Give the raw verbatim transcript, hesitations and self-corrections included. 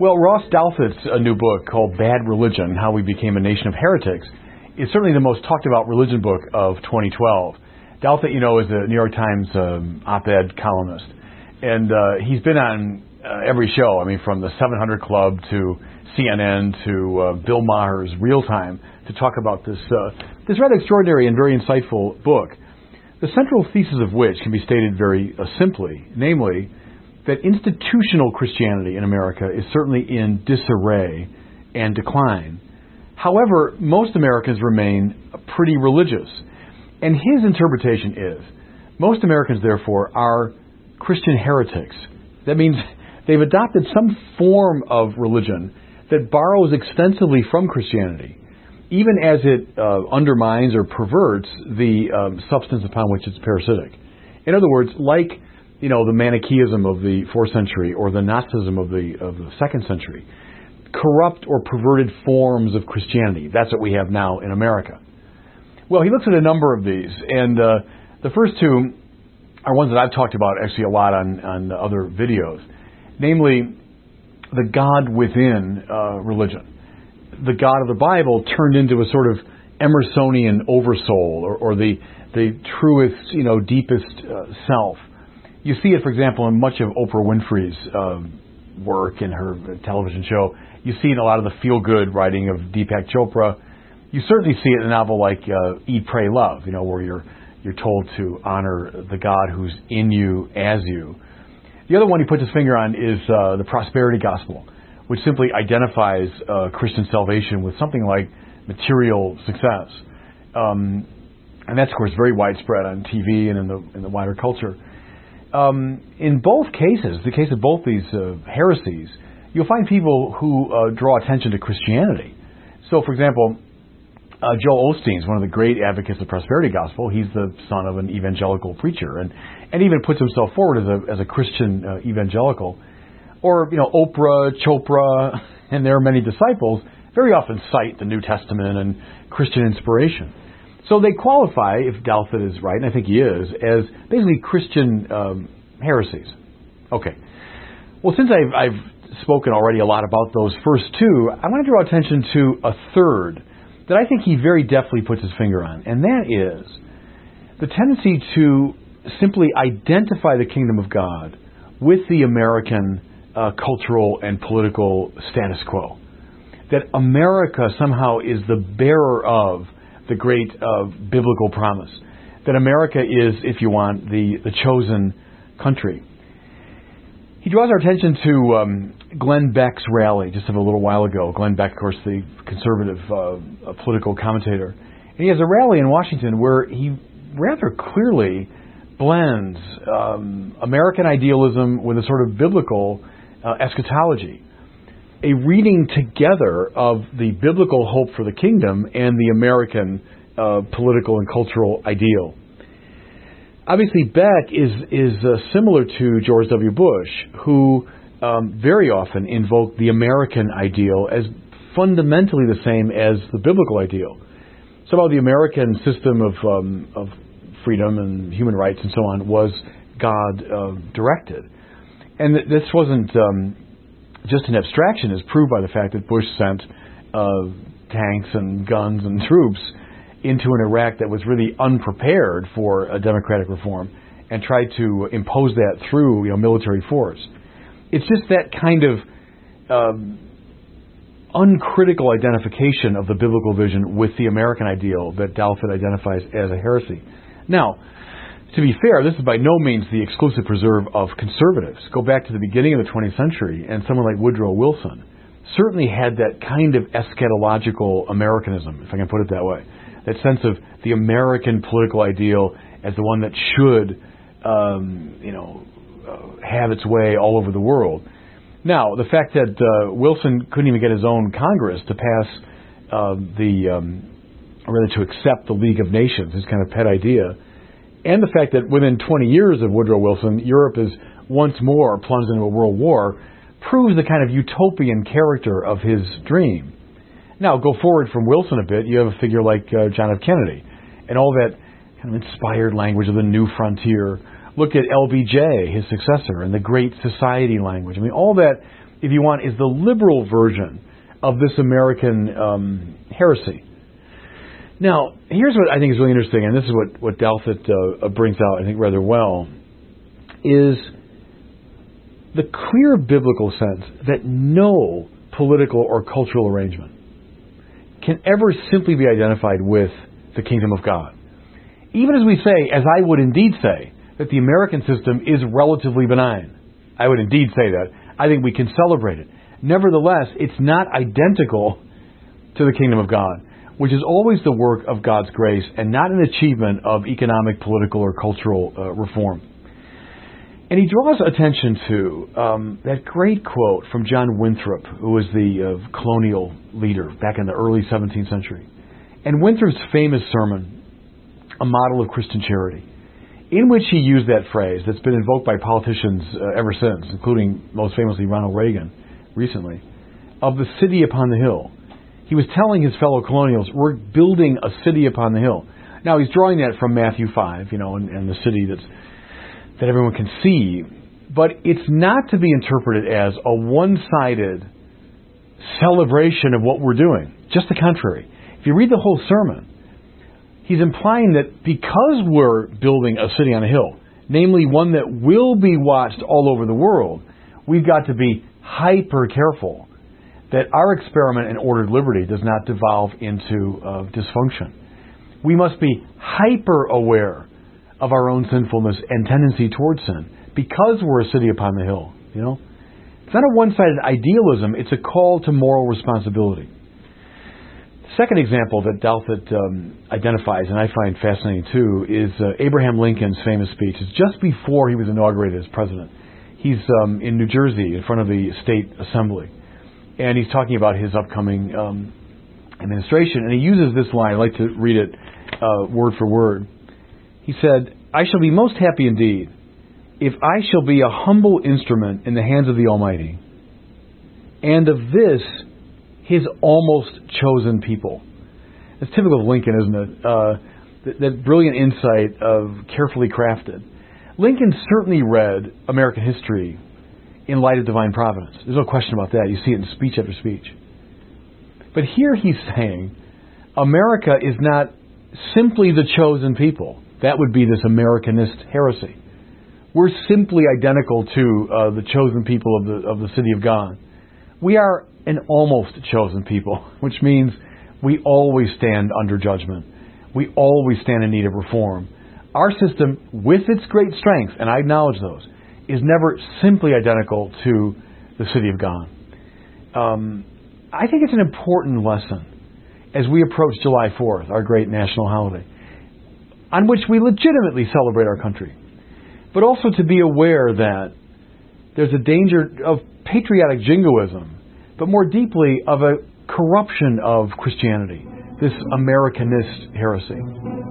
Well, Ross Douthat's a new book called Bad Religion, How We Became a Nation of Heretics, is certainly the most talked about religion book of twenty twelve. Douthat, you know, is a New York Times um, op-ed columnist. And uh, he's been on uh, every show, I mean, from the seven hundred Club to C N N to uh, Bill Maher's Real Time to talk about this, uh, this rather extraordinary and very insightful book. The central thesis of which can be stated very uh, simply, namely, that institutional Christianity in America is certainly in disarray and decline. However, most Americans remain pretty religious. And his interpretation is, most Americans, therefore, are Christian heretics. That means they've adopted some form of religion that borrows extensively from Christianity, even as it uh, undermines or perverts the um, substance upon which it's parasitic. In other words, like, you know, the Manichaeism of the fourth century or the Gnosticism of the of the second century, corrupt or perverted forms of Christianity. That's what we have now in America. Well, he looks at a number of these, and uh, the first two are ones that I've talked about actually a lot on, on other videos, namely the God within uh, religion. The God of the Bible turned into a sort of Emersonian oversoul, or, or the the truest, you know, deepest uh, self. You see it, for example, in much of Oprah Winfrey's uh, work in her television show. You see it in a lot of the feel-good writing of Deepak Chopra. You certainly see it in a novel like uh, Eat, Pray, Love, you know, where you're you're told to honor the God who's in you as you. The other one he puts his finger on is uh, the prosperity gospel, which simply identifies uh, Christian salvation with something like material success. Um, and that's, of course, very widespread on T V and in the in the wider culture. Um, in both cases, the case of both these uh, heresies, you'll find people who uh, draw attention to Christianity. So, for example, uh, Joel Osteen is one of the great advocates of prosperity gospel. He's the son of an evangelical preacher, and, and even puts himself forward as a as a Christian uh, evangelical. Or, you know, Oprah, Chopra, and their many disciples very often cite the New Testament and Christian inspiration. So they qualify, if Douthat is right, and I think he is, as basically Christian um, heresies. Okay. Well, since I've, I've spoken already a lot about those first two, I want to draw attention to a third that I think he very deftly puts his finger on, and that is the tendency to simply identify the kingdom of God with the American uh, cultural and political status quo. That America somehow is the bearer of the great uh, biblical promise. That America is, if you want, the, the chosen country. He draws our attention to um, Glenn Beck's rally just of a little while ago. Glenn Beck, of course, the conservative uh, political commentator. And he has a rally in Washington where he rather clearly blends um, American idealism with a sort of biblical uh, eschatology. A reading together of the biblical hope for the kingdom and the American uh, political and cultural ideal. Obviously, Beck is is uh, similar to George W. Bush, who um, very often invoked the American ideal as fundamentally the same as the biblical ideal. Somehow the American system of um, of freedom and human rights and so on was God uh, directed. And th- this wasn't um, just an abstraction, as proved by the fact that Bush sent uh, tanks and guns and troops into an Iraq that was really unprepared for a democratic reform and tried to impose that through, you know, military force. It's just that kind of um, uncritical identification of the biblical vision with the American ideal that Douthat identifies as a heresy. Now, to be fair, this is by no means the exclusive preserve of conservatives. Go back to the beginning of the twentieth century, and someone like Woodrow Wilson certainly had that kind of eschatological Americanism, if I can put it that way. That sense of the American political ideal as the one that should, um, you know, uh, have its way all over the world. Now, the fact that uh, Wilson couldn't even get his own Congress to pass uh, the, um, or rather to accept the League of Nations, his kind of pet idea, and the fact that within twenty years of Woodrow Wilson, Europe is once more plunged into a world war, proves the kind of utopian character of his dream. Now, go forward from Wilson a bit, you have a figure like uh, John F. Kennedy, and all that kind of inspired language of the new frontier. Look at L B J, his successor, and the Great Society language. I mean, all that if you want, is the liberal version of this American um, heresy. Now, here's what I think is really interesting, and this is what, what Douthit uh, brings out, I think, rather well, is the clear biblical sense that no political or cultural arrangement can ever simply be identified with the kingdom of God. Even as we say, as I would indeed say, that the American system is relatively benign. I would indeed say that. I think we can celebrate it. Nevertheless, it's not identical to the kingdom of God, which is always the work of God's grace and not an achievement of economic, political, or cultural uh, reform. And he draws attention to um, that great quote from John Winthrop, who was the uh, colonial leader back in the early seventeenth century. And Winthrop's famous sermon, A Model of Christian Charity, in which he used that phrase that's been invoked by politicians uh, ever since, including most famously Ronald Reagan recently, of the city upon the hill. He was telling his fellow colonials, we're building a city upon the hill. Now, he's drawing that from Matthew five, you know, and, and the city that's that everyone can see. But it's not to be interpreted as a one-sided celebration of what we're doing. Just the contrary. If you read the whole sermon, he's implying that because we're building a city on a hill, namely one that will be watched all over the world, we've got to be hyper careful that our experiment in ordered liberty does not devolve into uh, dysfunction. We must be hyper aware of our own sinfulness and tendency towards sin because we're a city upon the hill. You know, it's not a one-sided idealism; it's a call to moral responsibility. Second example that Douthit um, identifies, and I find fascinating too, is uh, Abraham Lincoln's famous speech. It's just before he was inaugurated as president. He's um, in New Jersey in front of the state assembly, and he's talking about his upcoming um, administration. And he uses this line. I'd like to read it uh, word for word. He said, "I shall be most happy indeed if I shall be a humble instrument in the hands of the Almighty, and of this His almost chosen people." It's typical of Lincoln, isn't it? Uh, that, that brilliant insight of carefully crafted. Lincoln certainly read American history in light of divine providence. There's no question about that. You see it in speech after speech. But here he's saying America is not simply the chosen people. That would be this Americanist heresy. We're simply identical to uh, the chosen people of the of the city of God. We are an almost chosen people, which means we always stand under judgment. We always stand in need of reform. Our system, with its great strengths, and I acknowledge those, is never simply identical to the city of God. Um, I think it's an important lesson as we approach July fourth, our great national holiday, on which we legitimately celebrate our country, but also to be aware that there's a danger of patriotic jingoism, but more deeply of a corruption of Christianity, this Americanist heresy.